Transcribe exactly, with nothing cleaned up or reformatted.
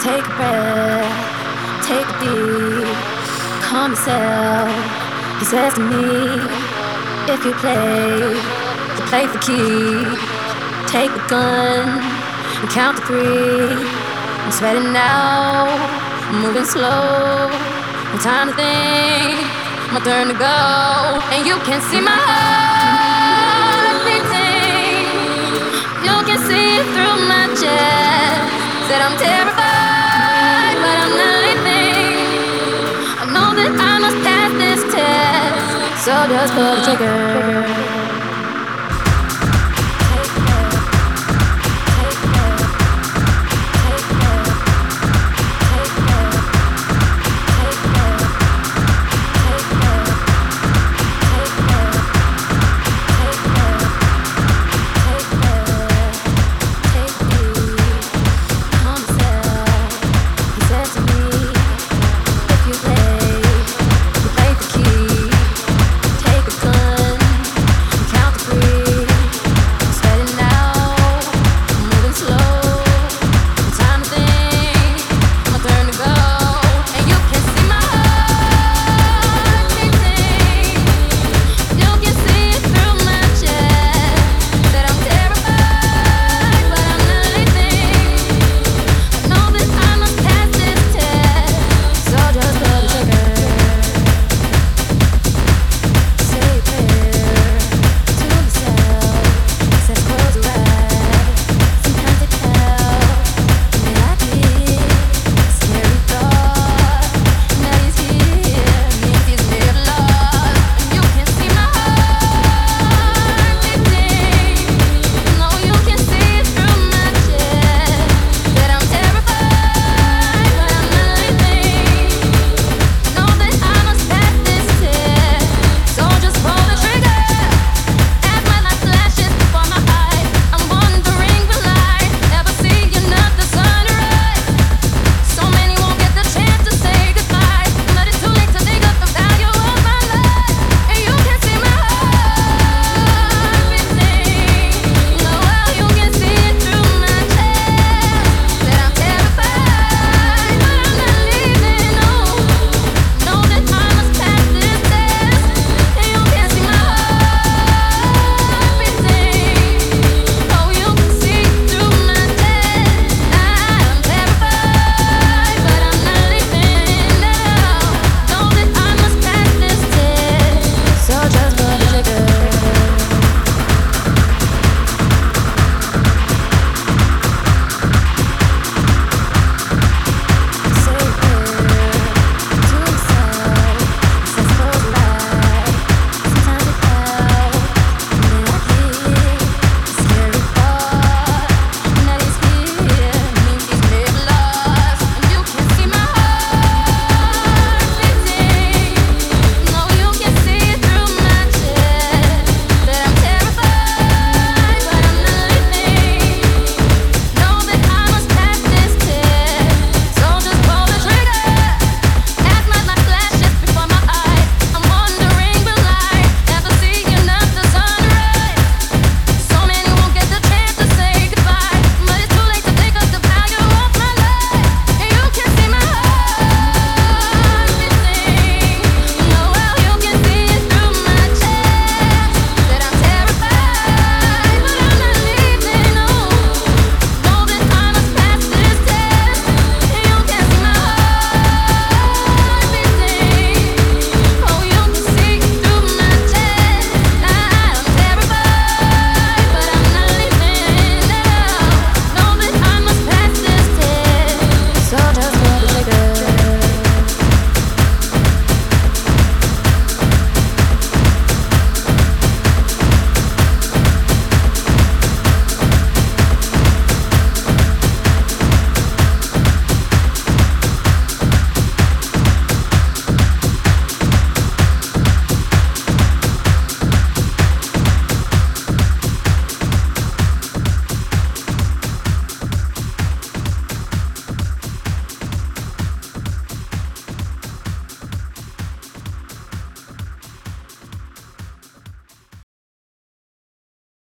Take a breath, take a beat, calm yourself. He says to me, if you play, you play for keeps. Take the gun and count to three. I'm sweating now, I'm moving slow. No time to think, my turn to go. And you can see my heart beating. You can see it through my chest. Said I'm terrified, but I'm not leaving. I know that I must pass this test. So just pull the trigger.